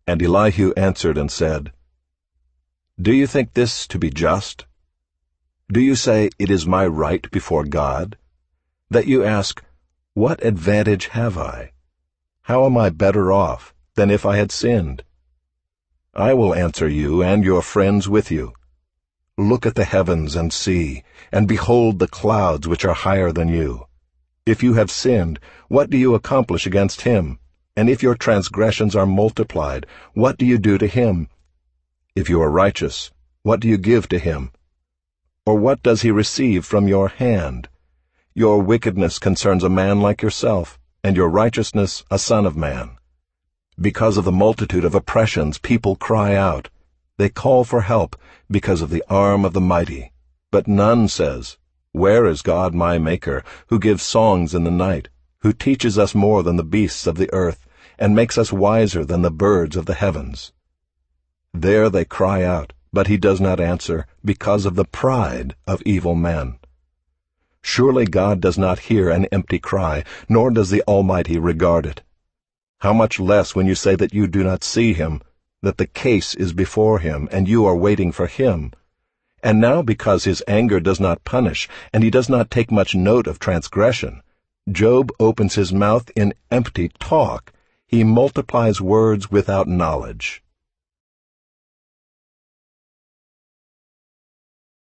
And Elihu answered and said, Do you think this to be just? Do you say, It is my right before God? That you ask, What advantage have I? How am I better off than if I had sinned? I will answer you and your friends with you. Look at the heavens and see, and behold the clouds which are higher than you. If you have sinned, what do you accomplish against him? And if your transgressions are multiplied, what do you do to him? If you are righteous, what do you give to him? Or what does he receive from your hand? Your wickedness concerns a man like yourself, and your righteousness a son of man. Because of the multitude of oppressions people cry out. They call for help because of the arm of the mighty. But none says, Where is God my Maker, who gives songs in the night, who teaches us more than the beasts of the earth, and makes us wiser than the birds of the heavens? There they cry out, but he does not answer, because of the pride of evil men. Surely God does not hear an empty cry, nor does the Almighty regard it. How much less when you say that you do not see him, that the case is before him, and you are waiting for him. And now because his anger does not punish, and he does not take much note of transgression, Job opens his mouth in empty talk. He multiplies words without knowledge.